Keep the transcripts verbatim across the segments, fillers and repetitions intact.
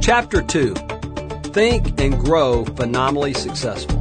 Chapter two. Think and Grow Phenomenally Successful.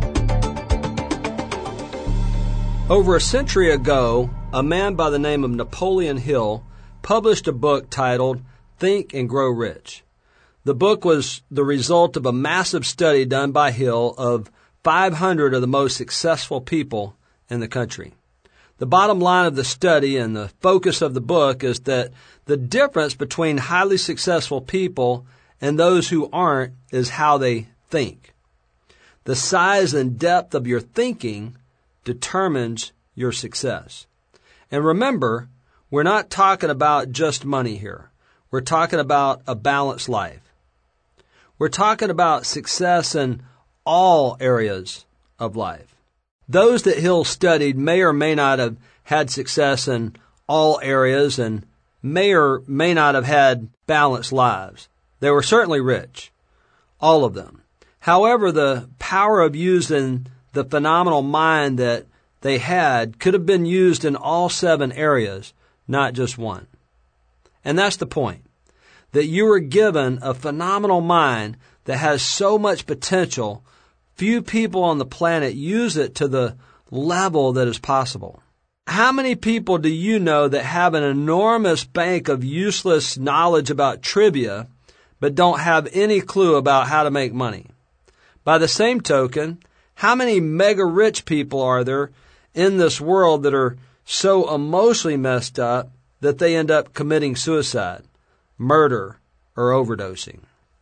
Over a century ago, a man by the name of Napoleon Hill published a book titled Think and Grow Rich. The book was the result of a massive study done by Hill of five hundred of the most successful people in the country. The bottom line of the study and the focus of the book is that the difference between highly successful people and those who aren't is how they think. The size and depth of your thinking determines your success. And remember, we're not talking about just money here. We're talking about a balanced life. We're talking about success in all areas of life. Those that Hill studied may or may not have had success in all areas and may or may not have had balanced lives. They were certainly rich, all of them. However, the power of using the phenomenal mind that they had could have been used in all seven areas, not just one. And that's the point, that you were given a phenomenal mind that has so much potential. Few people on the planet use it to the level that is possible. How many people do you know that have an enormous bank of useless knowledge about trivia, but don't have any clue about how to make money? By the same token, how many mega rich people are there in this world that are so emotionally messed up that they end up committing suicide, murder, or overdosing?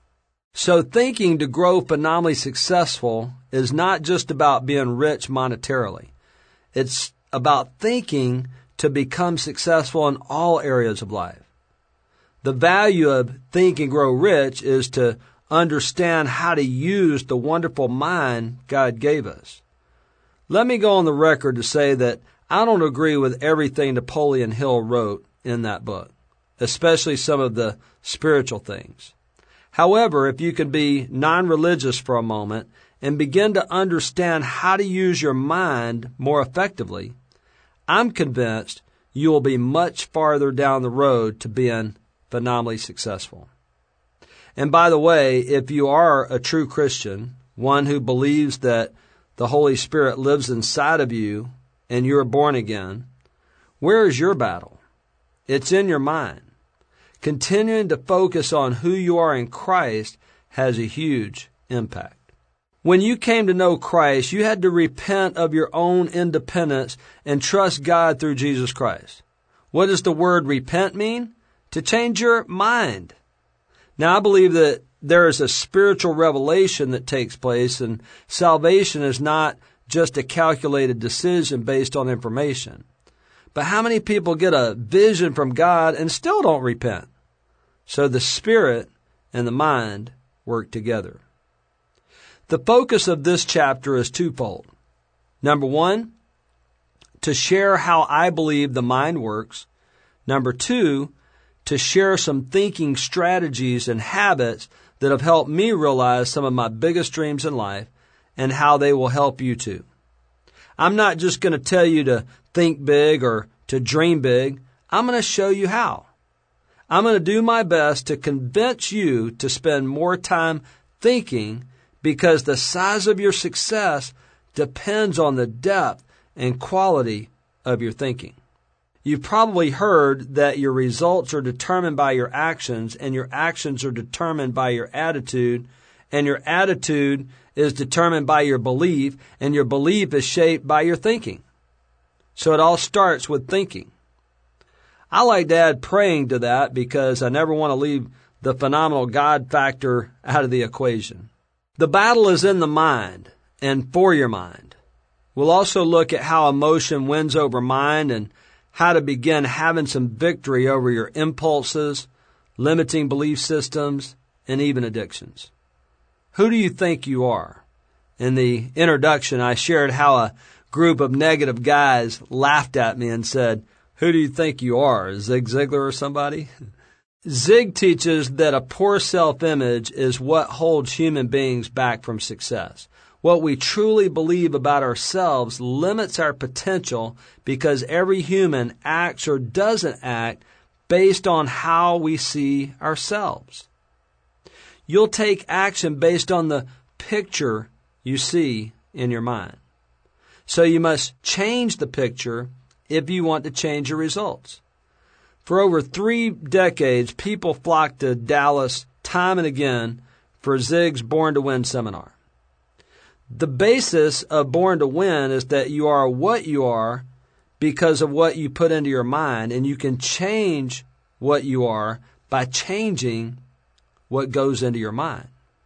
So thinking to grow phenomenally successful is not just about being rich monetarily. It's about thinking to become successful in all areas of life. The value of Think and Grow Rich is to understand how to use the wonderful mind God gave us. Let me go on the record to say that I don't agree with everything Napoleon Hill wrote in that book, especially some of the spiritual things. However, if you can be non-religious for a moment and begin to understand how to use your mind more effectively, I'm convinced you will be much farther down the road to being phenomenally successful. And by the way, if you are a true Christian, one who believes that the Holy Spirit lives inside of you and you're born again, where is your battle? It's in your mind. Continuing to focus on who you are in Christ has a huge impact. When you came to know Christ, you had to repent of your own independence and trust God through Jesus Christ. What does the word repent mean? To change your mind. Now, I believe that there is a spiritual revelation that takes place, and salvation is not just a calculated decision based on information. But how many people get a vision from God and still don't repent? So the spirit and the mind work together. The focus of this chapter is twofold. Number one, to share how I believe the mind works. Number two, to share some thinking strategies and habits that have helped me realize some of my biggest dreams in life and how they will help you too. I'm not just going to tell you to think big or to dream big. I'm going to show you how. I'm going to do my best to convince you to spend more time thinking, because the size of your success depends on the depth and quality of your thinking. You've probably heard that your results are determined by your actions, and your actions are determined by your attitude, and your attitude is determined by your belief, and your belief is shaped by your thinking. So it all starts with thinking. I like to add praying to that because I never want to leave the phenomenal God factor out of the equation. The battle is in the mind and for your mind. We'll also look at how emotion wins over mind and how to begin having some victory over your impulses, limiting belief systems, and even addictions. Who do you think you are? In the introduction, I shared how a group of negative guys laughed at me and said, "Who do you think you are, Zig Ziglar or somebody?" Zig teaches that a poor self-image is what holds human beings back from success. What we truly believe about ourselves limits our potential because every human acts or doesn't act based on how we see ourselves. You'll take action based on the picture you see in your mind. So you must change the picture if you want to change your results. For over three decades, people flocked to Dallas time and again for Zig's Born to Win seminar. The basis of Born to Win is that you are what you are because of what you put into your mind, and you can change what you are by changing what goes into your mind.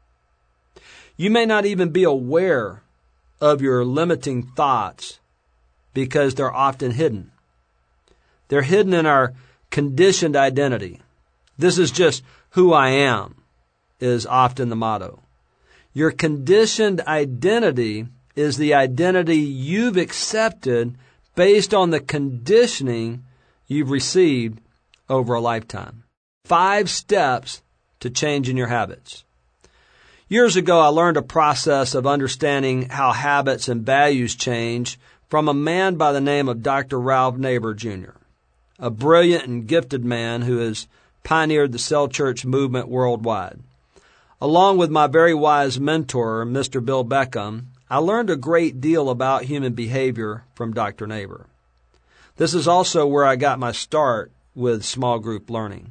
You may not even be aware of your limiting thoughts because they're often hidden. They're hidden in our conditioned identity. This is just who I am, is often the motto. Your conditioned identity is the identity you've accepted based on the conditioning you've received over a lifetime. Five steps to changing your habits. Years ago, I learned a process of understanding how habits and values change from a man by the name of Doctor Ralph Neighbor, Junior, a brilliant and gifted man who has pioneered the cell church movement worldwide. Along with my very wise mentor, Mister Bill Beckham, I learned a great deal about human behavior from Doctor Neighbor. This is also where I got my start with small group learning.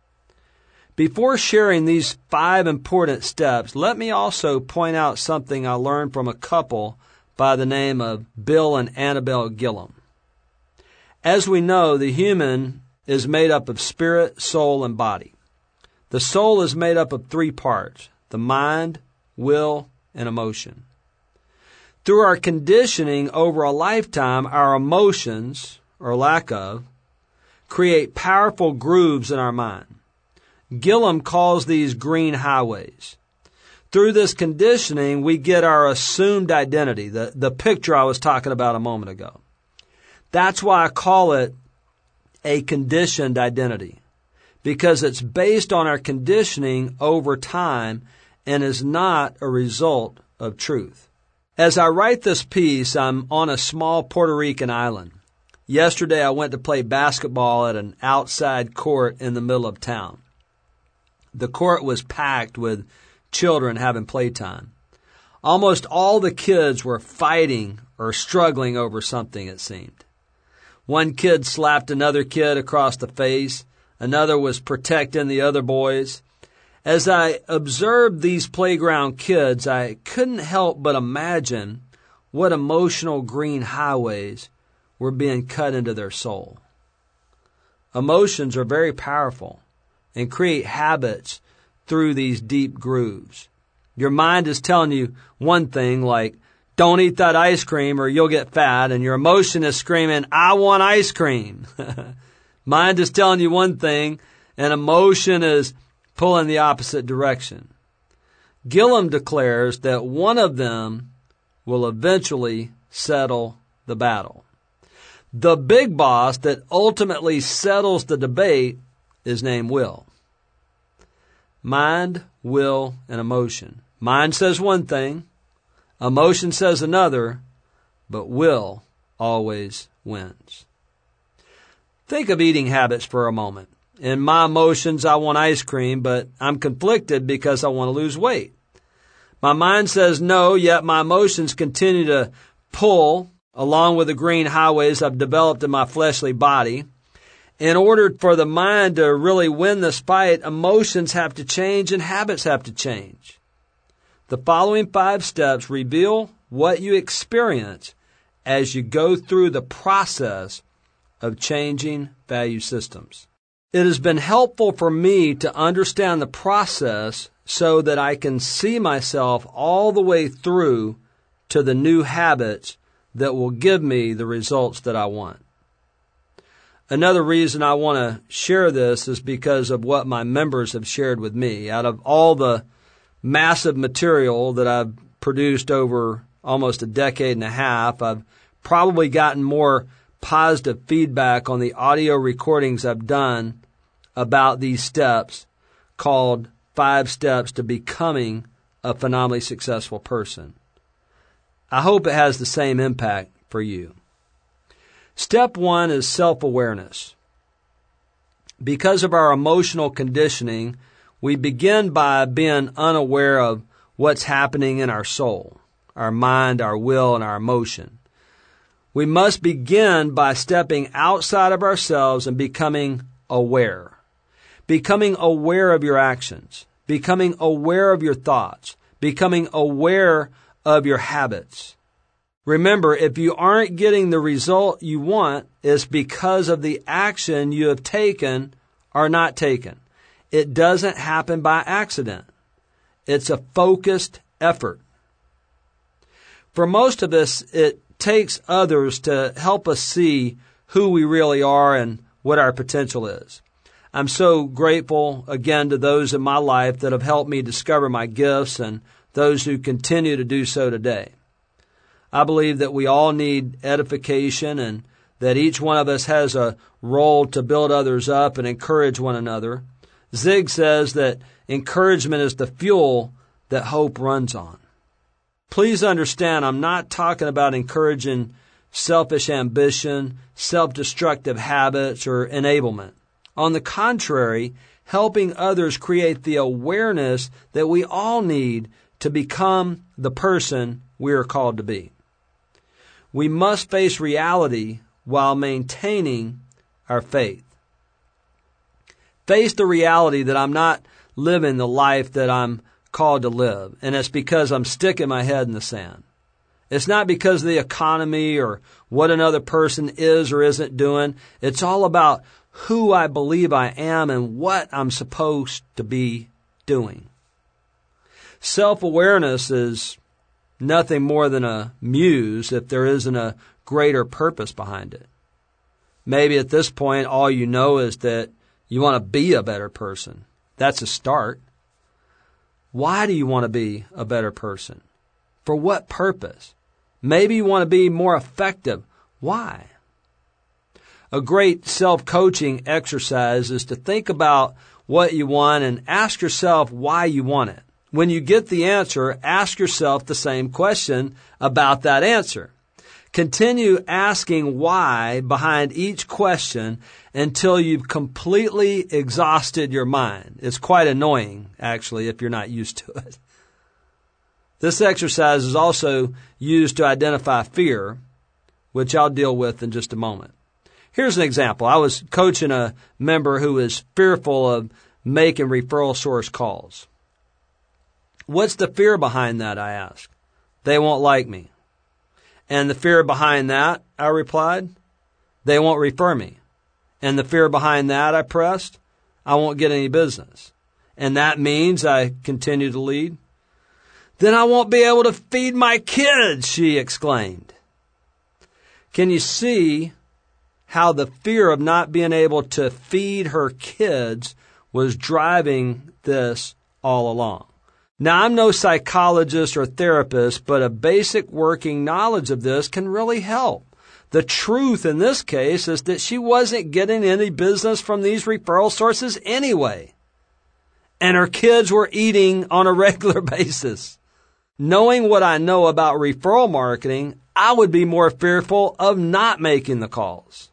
Before sharing these five important steps, let me also point out something I learned from a couple by the name of Bill and Annabelle Gillum. As we know, the human is made up of spirit, soul, and body. The soul is made up of three parts: the mind, will, and emotion. Through our conditioning over a lifetime, our emotions, or lack of, create powerful grooves in our mind. Gillum calls these green highways. Through this conditioning, we get our assumed identity, the, the picture I was talking about a moment ago. That's why I call it a conditioned identity, because it's based on our conditioning over time and is not a result of truth. As I write this piece, I'm on a small Puerto Rican island. Yesterday, I went to play basketball at an outside court in the middle of town. The court was packed with children having playtime. Almost all the kids were fighting or struggling over something, it seemed. One kid slapped another kid across the face. Another was protecting the other boys. As I observed these playground kids, I couldn't help but imagine what emotional green highways were being cut into their soul. Emotions are very powerful and create habits through these deep grooves. Your mind is telling you one thing, like, don't eat that ice cream or you'll get fat, and your emotion is screaming, I want ice cream. Mind is telling you one thing, and emotion is pulling the opposite direction. Gillum declares that one of them will eventually settle the battle. The big boss that ultimately settles the debate is named will. Mind, will, and emotion. Mind says one thing, emotion says another, but will always wins. Think of eating habits for a moment. In my emotions, I want ice cream, but I'm conflicted because I want to lose weight. My mind says no, yet my emotions continue to pull along with the green highways I've developed in my fleshly body. In order for the mind to really win this fight, emotions have to change and habits have to change. The following five steps reveal what you experience as you go through the process of changing value systems. It has been helpful for me to understand the process so that I can see myself all the way through to the new habits that will give me the results that I want. Another reason I want to share this is because of what my members have shared with me. Out of all the massive material that I've produced over almost a decade and a half, I've probably gotten more positive feedback on the audio recordings I've done about these steps called Five Steps to Becoming a Phenomenally Successful Person. I hope it has the same impact for you. Step one is self-awareness. Because of our emotional conditioning, We begin by being unaware of what's happening in our soul, our mind, our will, and our emotion. We must begin by stepping outside of ourselves and becoming aware. Becoming aware of your actions. Becoming aware of your thoughts. Becoming aware of your habits. Remember, if you aren't getting the result you want, it's because of the action you have taken or not taken. It doesn't happen by accident. It's a focused effort. For most of us, it takes others to help us see who we really are and what our potential is. I'm so grateful again to those in my life that have helped me discover my gifts and those who continue to do so today. I believe that we all need edification and that each one of us has a role to build others up and encourage one another. Zig says that encouragement is the fuel that hope runs on. Please understand, I'm not talking about encouraging selfish ambition, self-destructive habits, or enablement. On the contrary, helping others create the awareness that we all need to become the person we are called to be. We must face reality while maintaining our faith. Face the reality that I'm not living the life that I'm called to live, and it's because I'm sticking my head in the sand. It's not because of the economy or what another person is or isn't doing. It's all about who I believe I am and what I'm supposed to be doing. Self-awareness is nothing more than a muse if there isn't a greater purpose behind it. Maybe at this point all you know is that you want to be a better person. That's a start. Why do you want to be a better person? For what purpose? Maybe you want to be more effective. Why? A great self-coaching exercise is to think about what you want and ask yourself why you want it. When you get the answer, ask yourself the same question about that answer. Continue asking why behind each question until you've completely exhausted your mind. It's quite annoying, actually, if you're not used to it. This exercise is also used to identify fear, which I'll deal with in just a moment. Here's an example. I was coaching a member who is fearful of making referral source calls. What's the fear behind that, I asked. They won't like me. And the fear behind that, I replied, they won't refer me. And the fear behind that, I pressed, I won't get any business. And that means, I continue to lead, then I won't be able to feed my kids, she exclaimed. Can you see how the fear of not being able to feed her kids was driving this all along? Now, I'm no psychologist or therapist, but a basic working knowledge of this can really help. The truth in this case is that she wasn't getting any business from these referral sources anyway. And her kids were eating on a regular basis. Knowing what I know about referral marketing, I would be more fearful of not making the calls.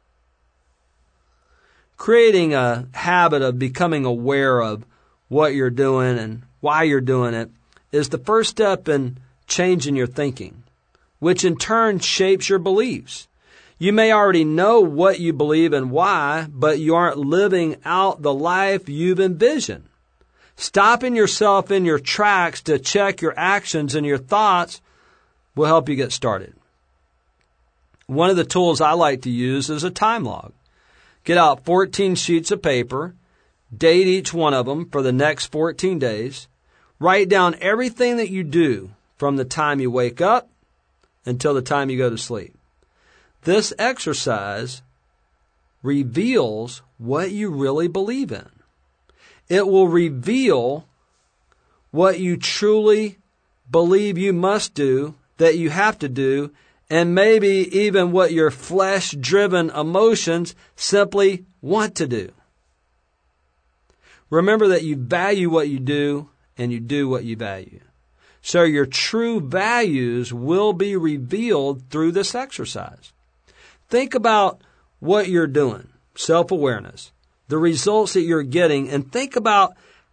Creating a habit of becoming aware of what you're doing and why you're doing it is the first step in changing your thinking, which in turn shapes your beliefs. You may already know what you believe and why, but you aren't living out the life you've envisioned. Stopping yourself in your tracks to check your actions and your thoughts will help you get started. One of the tools I like to use is a time log. Get out fourteen sheets of paper, date each one of them for the next fourteen days. Write down everything that you do from the time you wake up until the time you go to sleep. This exercise reveals what you really believe in. It will reveal what you truly believe you must do, that you have to do, and maybe even what your flesh-driven emotions simply want to do. Remember that you value what you do and you do what you value. So your true values will be revealed through this exercise. Think about what you're doing, self-awareness, the results that you're getting, and think about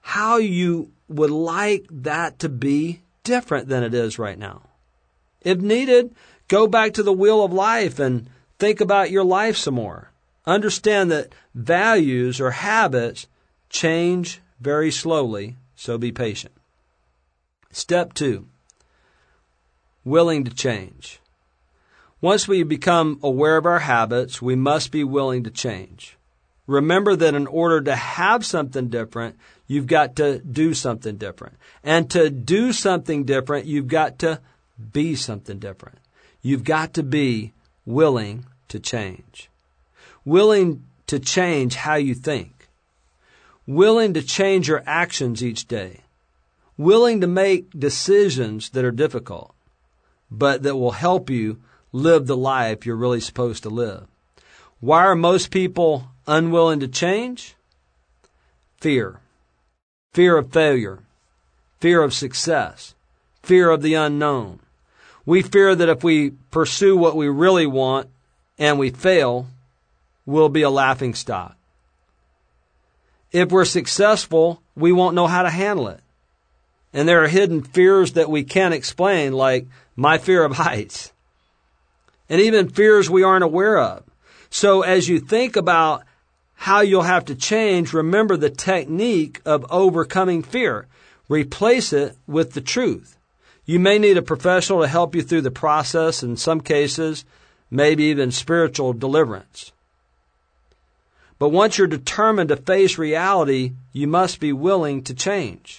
how you would like that to be different than it is right now. If needed, go back to the wheel of life and think about your life some more. Understand that values or habits change very slowly, so be patient. Step two, willing to change. Once we become aware of our habits, we must be willing to change. Remember that in order to have something different, you've got to do something different. And to do something different, you've got to be something different. You've got to be willing to change. Willing to change how you think. Willing to change your actions each day. Willing to make decisions that are difficult, but that will help you live the life you're really supposed to live. Why are most people unwilling to change? Fear. Fear of failure. Fear of success. Fear of the unknown. We fear that if we pursue what we really want and we fail, we'll be a laughingstock. If we're successful, we won't know how to handle it. And there are hidden fears that we can't explain, like my fear of heights. And even fears we aren't aware of. So as you think about how you'll have to change, remember the technique of overcoming fear. Replace it with the truth. You may need a professional to help you through the process, in some cases, maybe even spiritual deliverance. But once you're determined to face reality, you must be willing to change.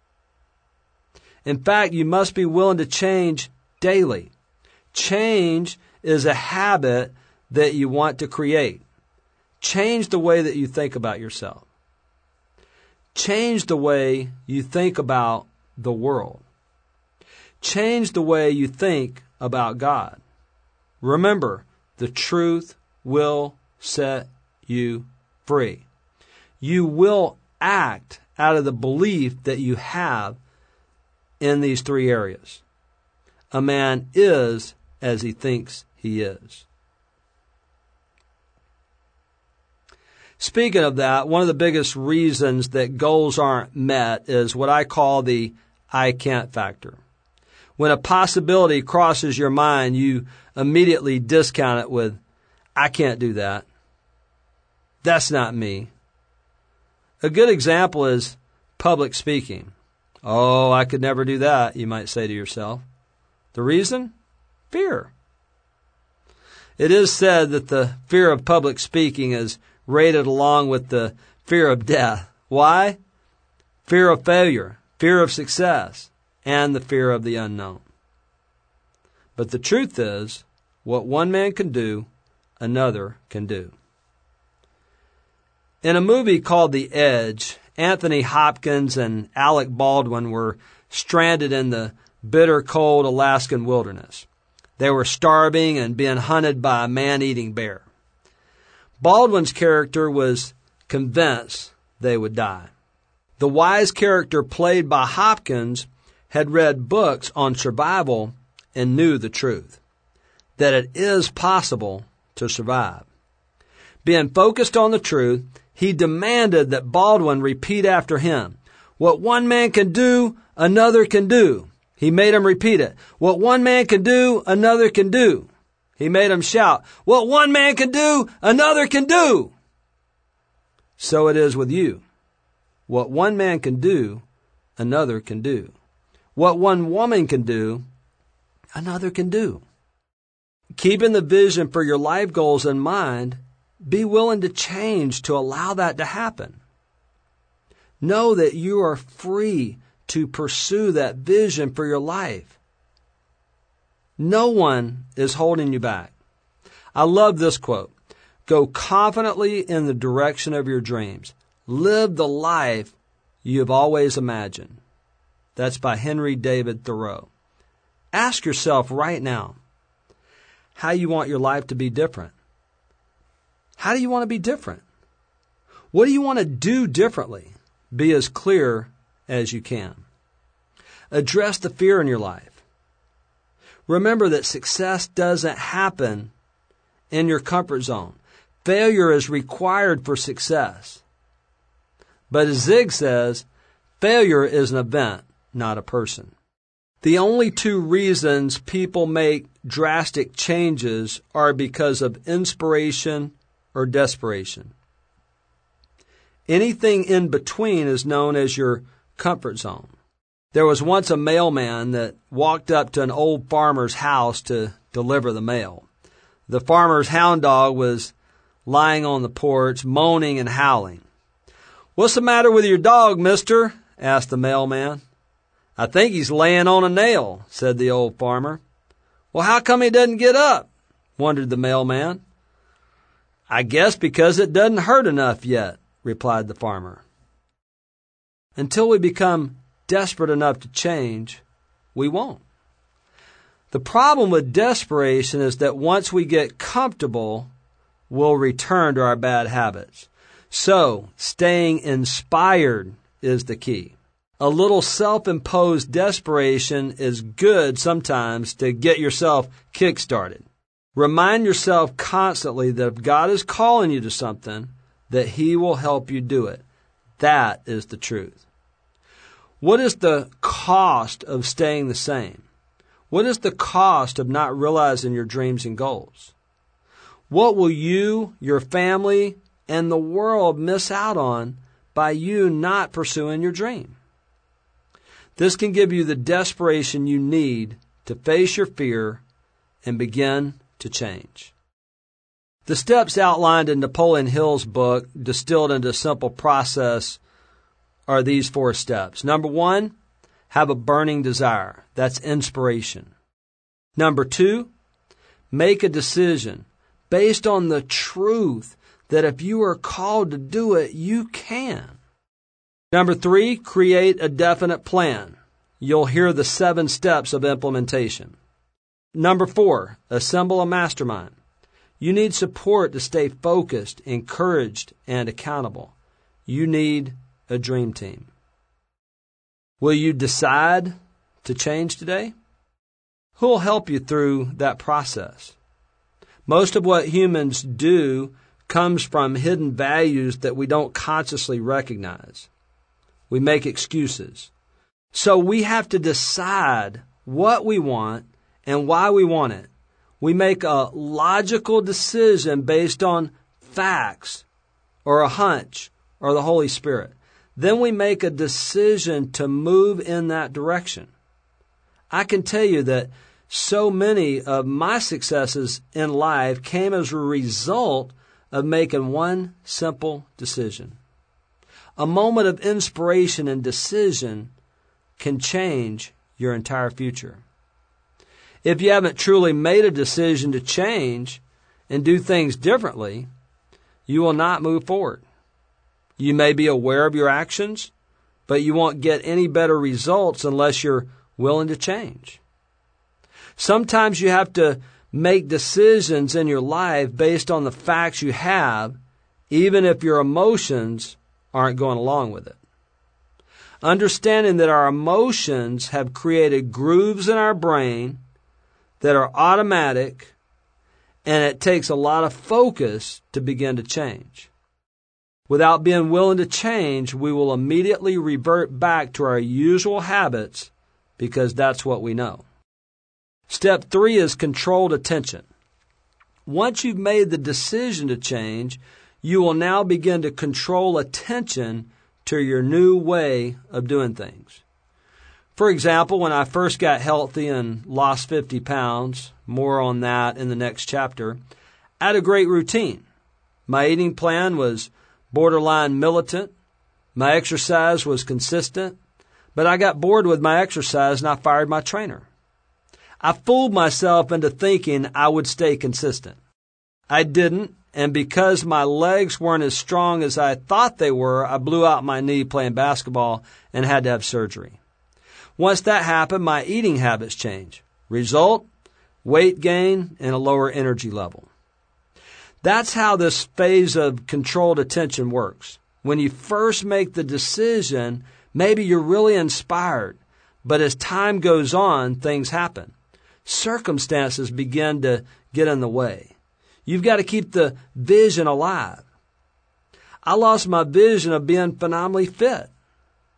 In fact, you must be willing to change daily. Change is a habit that you want to create. Change the way that you think about yourself. Change the way you think about the world. Change the way you think about God. Remember, the truth will set you free. You will act out of the belief that you have in these three areas. A man is as he thinks he is. Speaking of that, one of the biggest reasons that goals aren't met is what I call the I can't factor. When a possibility crosses your mind, you immediately discount it with, I can't do that. That's not me. A good example is public speaking. Oh, I could never do that, you might say to yourself. The reason? Fear. It is said that the fear of public speaking is rated along with the fear of death. Why? Fear of failure, fear of success, and the fear of the unknown. But the truth is, what one man can do, another can do. In a movie called The Edge, Anthony Hopkins and Alec Baldwin were stranded in the bitter cold Alaskan wilderness. They were starving and being hunted by a man-eating bear. Baldwin's character was convinced they would die. The wise character played by Hopkins had read books on survival and knew the truth, that it is possible to survive. Being focused on the truth, he demanded that Baldwin repeat after him. What one man can do, another can do. He made him repeat it. What one man can do, another can do. He made him shout, what one man can do, another can do. So it is with you. What one man can do, another can do. What one woman can do, another can do. Keeping the vision for your life goals in mind, be willing to change to allow that to happen. Know that you are free to pursue that vision for your life. No one is holding you back. I love this quote. Go confidently in the direction of your dreams. Live the life you have always imagined. That's by Henry David Thoreau. Ask yourself right now how you want your life to be different. How do you want to be different? What do you want to do differently? Be as clear as you can. Address the fear in your life. Remember that success doesn't happen in your comfort zone. Failure is required for success. But as Zig says, Failure is an event, not a person. The only two reasons people make drastic changes are because of inspiration or desperation. Anything in between is known as your comfort zone. There was once a mailman that walked up to an old farmer's house to deliver the mail. The farmer's hound dog was lying on the porch, moaning and howling. "What's the matter with your dog, mister?" asked the mailman. "I think he's laying on a nail," said the old farmer. "Well, how come he doesn't get up?" wondered the mailman. "I guess because it doesn't hurt enough yet," replied the farmer. Until we become desperate enough to change, we won't. The problem with desperation is that once we get comfortable, we'll return to our bad habits. So, staying inspired is the key. A little self-imposed desperation is good sometimes to get yourself kick-started. Remind yourself constantly that if God is calling you to something, that He will help you do it. That is the truth. What is the cost of staying the same? What is the cost of not realizing your dreams and goals? What will you, your family, and the world miss out on by you not pursuing your dream? This can give you the desperation you need to face your fear and begin to change. The steps outlined in Napoleon Hill's book, distilled into a simple process, are these four steps. Number one, have a burning desire. That's inspiration. Number two, make a decision based on the truth that if you are called to do it, you can. Number three, create a definite plan. You'll hear the seven steps of implementation. Number four, assemble a mastermind. You need support to stay focused, encouraged, and accountable. You need a dream team. Will you decide to change today? Who will help you through that process? Most of what humans do comes from hidden values that we don't consciously recognize. We make excuses. So we have to decide what we want and why we want it. We make a logical decision based on facts or a hunch or the Holy Spirit. Then we make a decision to move in that direction. I can tell you that so many of my successes in life came as a result of making one simple decision. A moment of inspiration and decision can change your entire future. If you haven't truly made a decision to change and do things differently, you will not move forward. You may be aware of your actions, but you won't get any better results unless you're willing to change. Sometimes you have to make decisions in your life based on the facts you have, even if your emotions aren't going along with it. Understanding that our emotions have created grooves in our brain that are automatic, and it takes a lot of focus to begin to change. Without being willing to change, we will immediately revert back to our usual habits because that's what we know. Step three is controlled attention. Once you've made the decision to change, you will now begin to control attention to your new way of doing things. For example, when I first got healthy and lost fifty pounds, more on that in the next chapter, I had a great routine. My eating plan was borderline militant. My exercise was consistent, but I got bored with my exercise and I fired my trainer. I fooled myself into thinking I would stay consistent. I didn't, and because my legs weren't as strong as I thought they were, I blew out my knee playing basketball and had to have surgery. Once that happened, my eating habits changed. Result, weight gain and a lower energy level. That's how this phase of controlled attention works. When you first make the decision, maybe you're really inspired, but as time goes on, things happen. Circumstances begin to get in the way. You've got to keep the vision alive. I lost my vision of being phenomenally fit.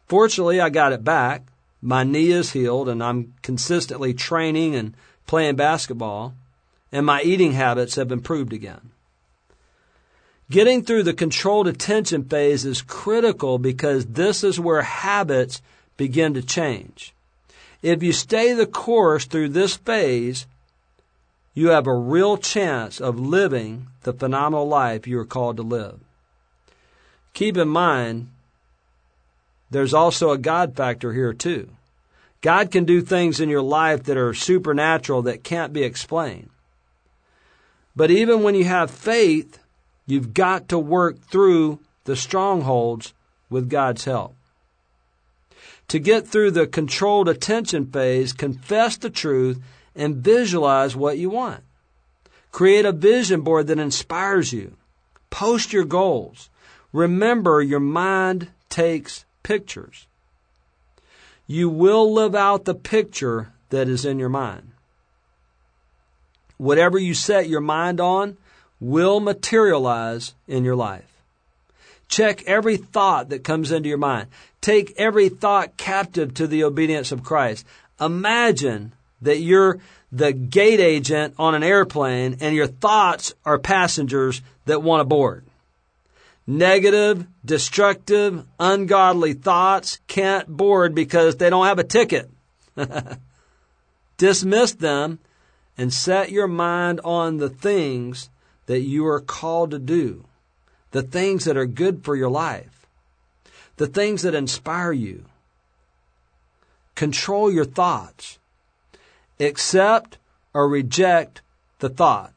Fortunately, I got it back. My knee is healed, and I'm consistently training and playing basketball, and my eating habits have improved again. Getting through the controlled attention phase is critical because this is where habits begin to change. If you stay the course through this phase, you have a real chance of living the phenomenal life you are called to live. Keep in mind, there's also a God factor here too. God can do things in your life that are supernatural that can't be explained. But even when you have faith, you've got to work through the strongholds with God's help. To get through the controlled attention phase, confess the truth and visualize what you want. Create a vision board that inspires you. Post your goals. Remember, your mind takes pictures. You will live out the picture that is in your mind. Whatever you set your mind on will materialize in your life. Check every thought that comes into your mind. Take every thought captive to the obedience of Christ. Imagine that you're the gate agent on an airplane and your thoughts are passengers that want to board. Negative, destructive, ungodly thoughts can't board because they don't have a ticket. Dismiss them and set your mind on the things that you are called to do, the things that are good for your life, the things that inspire you. Control your thoughts. Accept or reject the thought.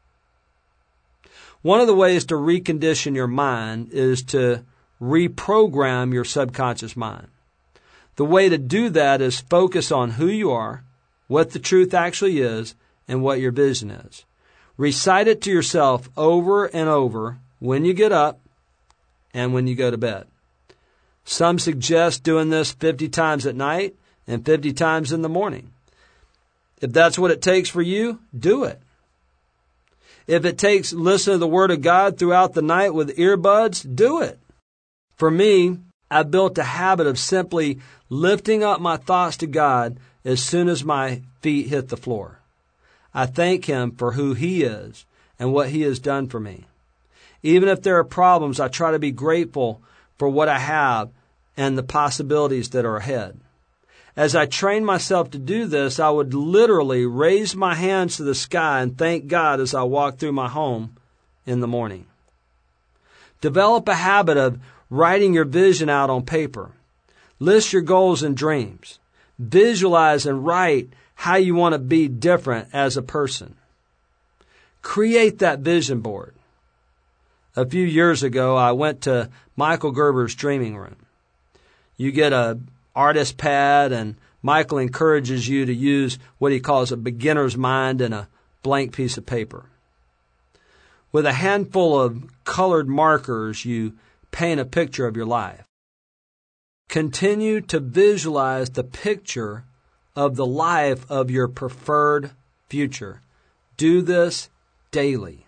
One of the ways to recondition your mind is to reprogram your subconscious mind. The way to do that is focus on who you are, what the truth actually is, and what your vision is. Recite it to yourself over and over when you get up and when you go to bed. Some suggest doing this fifty times at night and fifty times in the morning. If that's what it takes for you, do it. If it takes listening to the Word of God throughout the night with earbuds, do it. For me, I built a habit of simply lifting up my thoughts to God as soon as my feet hit the floor. I thank Him for who He is and what He has done for me. Even if there are problems, I try to be grateful for what I have and the possibilities that are ahead. As I trained myself to do this, I would literally raise my hands to the sky and thank God as I walked through my home in the morning. Develop a habit of writing your vision out on paper. List your goals and dreams. Visualize and write how you want to be different as a person. Create that vision board. A few years ago, I went to Michael Gerber's Dreaming Room. You get a artist pad, and Michael encourages you to use what he calls a beginner's mind and a blank piece of paper. With a handful of colored markers, you paint a picture of your life. Continue to visualize the picture of the life of your preferred future. Do this daily.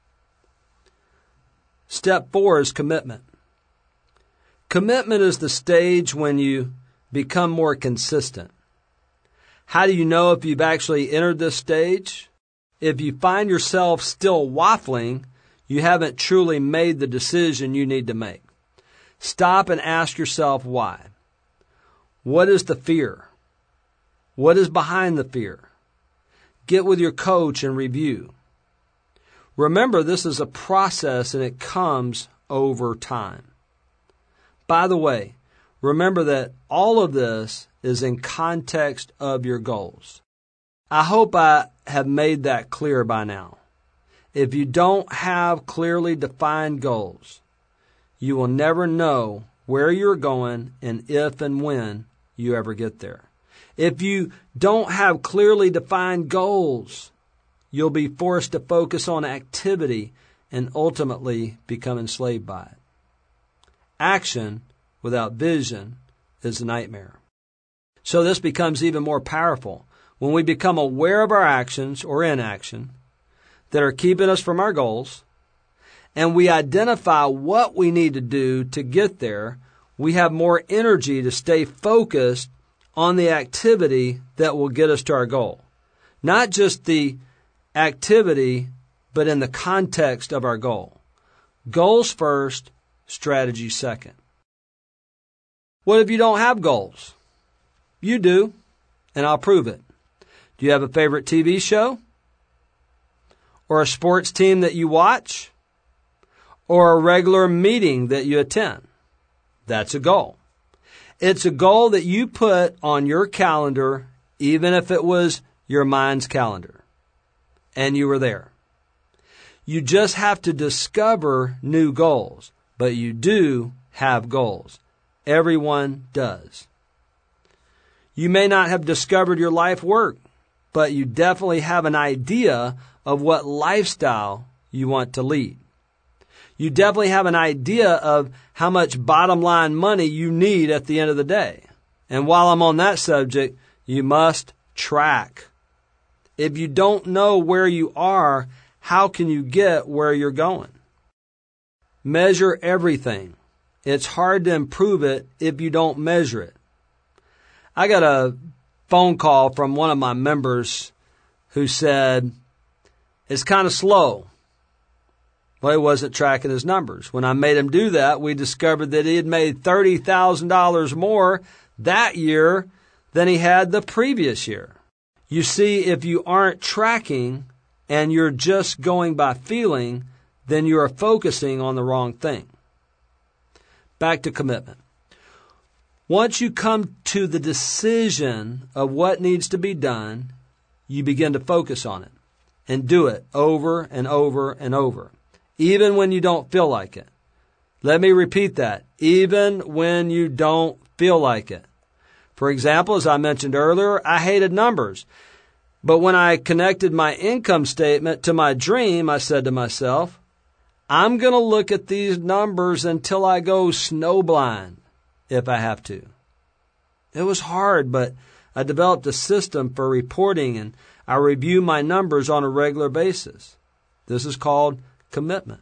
Step four is commitment. Commitment is the stage when you become more consistent. How do you know if you've actually entered this stage? If you find yourself still waffling, you haven't truly made the decision you need to make. Stop and ask yourself why. What is the fear? What is behind the fear? Get with your coach and review. Remember, this is a process and it comes over time. By the way, remember that all of this is in context of your goals. I hope I have made that clear by now. If you don't have clearly defined goals, you will never know where you're going and if and when you ever get there. If you don't have clearly defined goals, you'll be forced to focus on activity and ultimately become enslaved by it. Action without vision is a nightmare. So this becomes even more powerful when we become aware of our actions or inaction that are keeping us from our goals, and we identify what we need to do to get there. we have more energy to stay focused on the activity that will get us to our goal. Not just the activity, but in the context of our goal. Goals first, strategy second. What if you don't have goals? You do, and I'll prove it. Do you have a favorite T V show? Or a sports team that you watch? Or a regular meeting that you attend? That's a goal. It's a goal that you put on your calendar, even if it was your mind's calendar, and you were there. You just have to discover new goals, but you do have goals. Everyone does. You may not have discovered your life work, but you definitely have an idea of what lifestyle you want to lead. You definitely have an idea of how much bottom line money you need at the end of the day. And while I'm on that subject, you must track. If you don't know where you are, how can you get where you're going? Measure everything. It's hard to improve it if you don't measure it. I got a phone call from one of my members who said, it's kind of slow. Well, he wasn't tracking his numbers. When I made him do that, we discovered that he had made thirty thousand dollars more that year than he had the previous year. You see, if you aren't tracking and you're just going by feeling, then you are focusing on the wrong thing. Back to commitment. Once you come to the decision of what needs to be done, you begin to focus on it and do it over and over and over, even when you don't feel like it. Let me repeat that. Even when you don't feel like it. For example, as I mentioned earlier, I hated numbers. But when I connected my income statement to my dream, I said to myself, I'm going to look at these numbers until I go snowblind, if I have to. It was hard, but I developed a system for reporting, and I review my numbers on a regular basis. This is called commitment.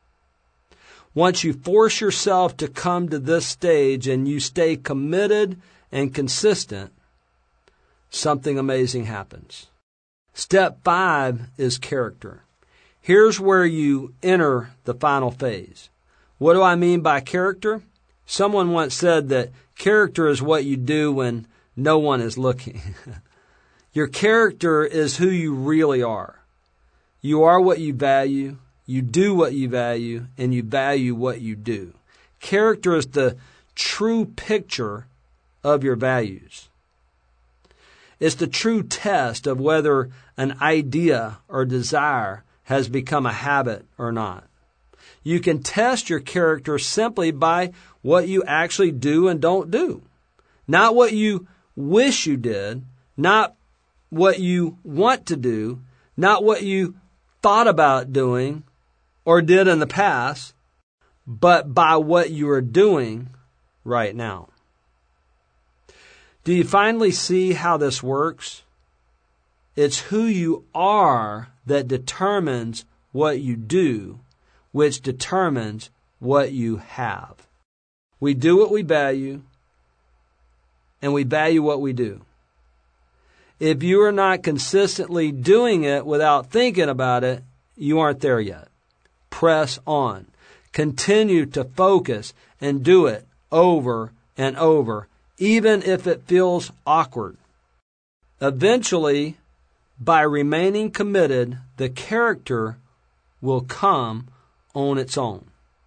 Once you force yourself to come to this stage and you stay committed and consistent, something amazing happens. Step five is character. Here's where you enter the final phase. What do I mean by character? Someone once said that character is what you do when no one is looking. Your character is who you really are. You are what you value, you do what you value, and you value what you do. Character is the true picture of your values. It's the true test of whether an idea or desire has become a habit or not. You can test your character simply by what you actually do and don't do. Not what you wish you did, not what you want to do, not what you thought about doing or did in the past, but by what you are doing right now. Do you finally see how this works? It's who you are that determines what you do, which determines what you have. We do what we value, and we value what we do. If you are not consistently doing it without thinking about it, you aren't there yet. Press on. Continue to focus and do it over and over, even if it feels awkward. Eventually, by remaining committed, the character will come on its own.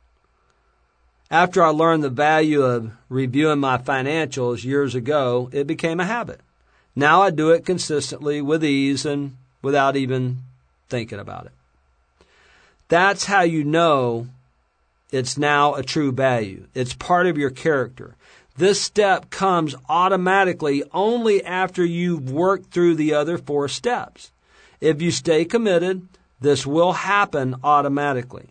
After I learned the value of reviewing my financials years ago, it became a habit. Now I do it consistently with ease and without even thinking about it. That's how you know it's now a true value. It's part of your character. This step comes automatically only after you've worked through the other four steps. If you stay committed, this will happen automatically.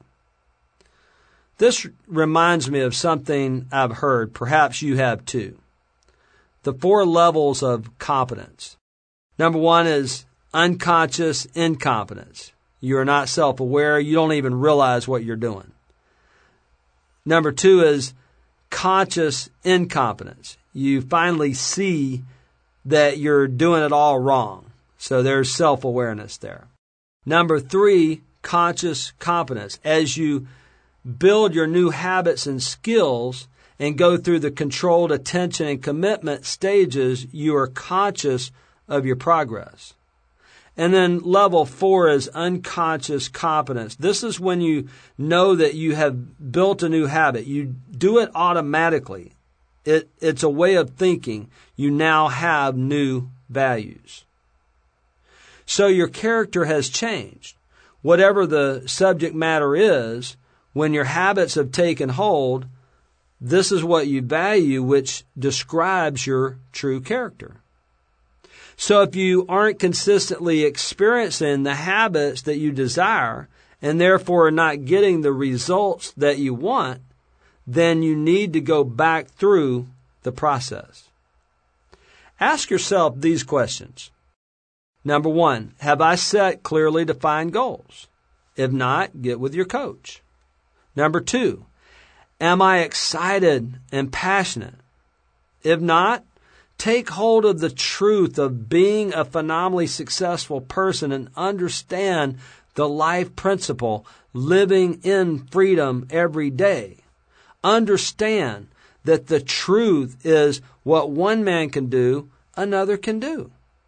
This reminds me of something I've heard. Perhaps you have too. The four levels of competence. Number one is unconscious incompetence. You are not self-aware. You don't even realize what you're doing. Number two is conscious incompetence. You finally see that you're doing it all wrong. So there's self-awareness there. Number three, conscious competence. As you build your new habits and skills and go through the controlled attention and commitment stages, you are conscious of your progress. And then level four is unconscious competence. This is when you know that you have built a new habit. You do it automatically. It, it's a way of thinking. You now have new values. So your character has changed. Whatever the subject matter is, when your habits have taken hold, this is what you value, which describes your true character. So if you aren't consistently experiencing the habits that you desire and therefore are not getting the results that you want, then you need to go back through the process. Ask yourself these questions. Number one, have I set clearly defined goals? If not, get with your coach. Number two, am I excited and passionate? If not, take hold of the truth of being a phenomenally successful person and understand the life principle, living in freedom every day. Understand that the truth is what one man can do, another can do.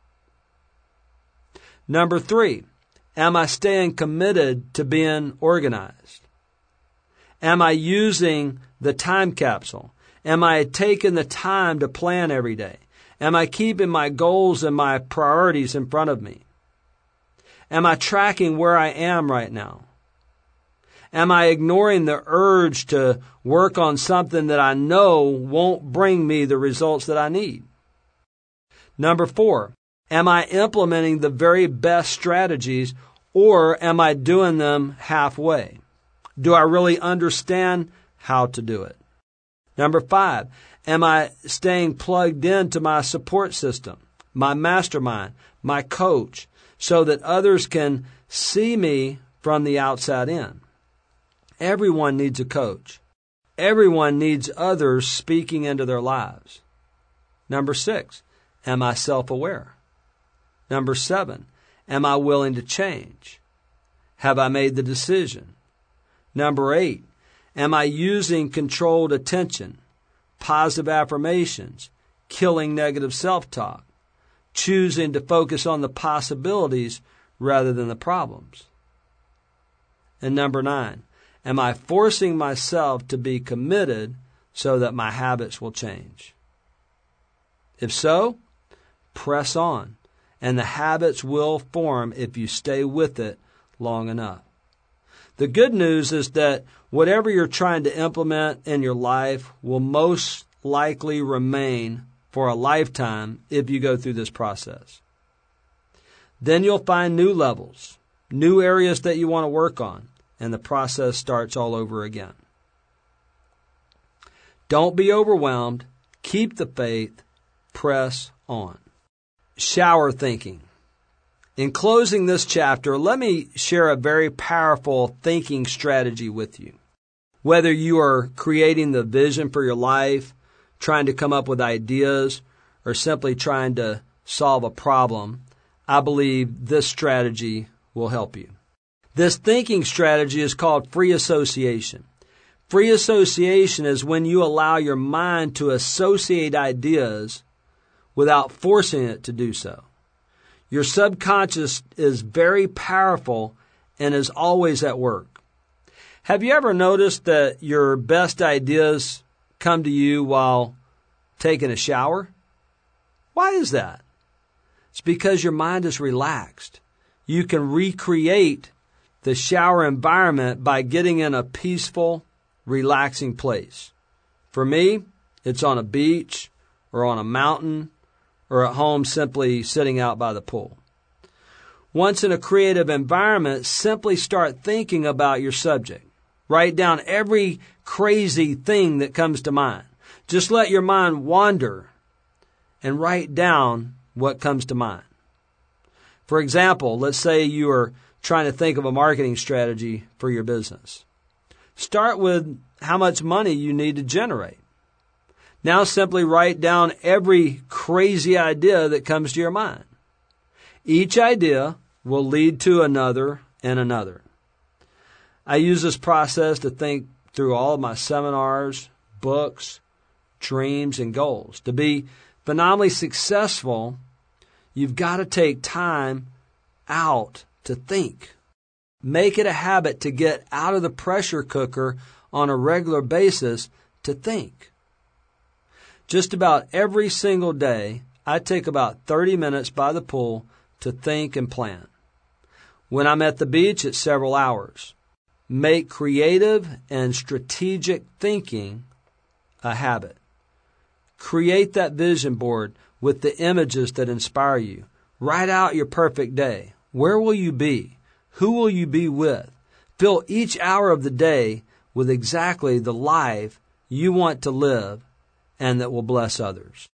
Number three, am I staying committed to being organized? Am I using the time capsule? Am I taking the time to plan every day? Am I keeping my goals and my priorities in front of me? Am I tracking where I am right now? Am I ignoring the urge to work on something that I know won't bring me the results that I need? Number four, am I implementing the very best strategies, or am I doing them halfway? Do I really understand how to do it? Number five, am I staying plugged into my support system, my mastermind, my coach, so that others can see me from the outside in? Everyone needs a coach. Everyone needs others speaking into their lives. Number six, am I self-aware? Number seven, am I willing to change? Have I made the decision? Number eight, am I using controlled attention, positive affirmations, killing negative self-talk, choosing to focus on the possibilities rather than the problems? And number nine, am I forcing myself to be committed so that my habits will change? If so, press on, and the habits will form if you stay with it long enough. The good news is that whatever you're trying to implement in your life will most likely remain for a lifetime if you go through this process. Then you'll find new levels, new areas that you want to work on, and the process starts all over again. Don't be overwhelmed. Keep the faith. Press on. Shower thinking. In closing this chapter, let me share a very powerful thinking strategy with you. Whether you are creating the vision for your life, trying to come up with ideas, or simply trying to solve a problem, I believe this strategy will help you. This thinking strategy is called free association. Free association is when you allow your mind to associate ideas without forcing it to do so. Your subconscious is very powerful and is always at work. Have you ever noticed that your best ideas come to you while taking a shower? Why is that? It's because your mind is relaxed. You can recreate the shower environment by getting in a peaceful, relaxing place. For me, it's on a beach or on a mountain or at home simply sitting out by the pool. Once in a creative environment, simply start thinking about your subject. Write down every crazy thing that comes to mind. Just let your mind wander and write down what comes to mind. For example, let's say you are trying to think of a marketing strategy for your business. Start with how much money you need to generate. Now simply write down every crazy idea that comes to your mind. Each idea will lead to another and another. I use this process to think through all of my seminars, books, dreams, and goals. To be phenomenally successful, you've got to take time out to think. Make it a habit to get out of the pressure cooker on a regular basis to think. Just about every single day, I take about thirty minutes by the pool to think and plan. When I'm at the beach, it's several hours. Make creative and strategic thinking a habit. Create that vision board with the images that inspire you. Write out your perfect day. Where will you be? Who will you be with? Fill each hour of the day with exactly the life you want to live and that will bless others.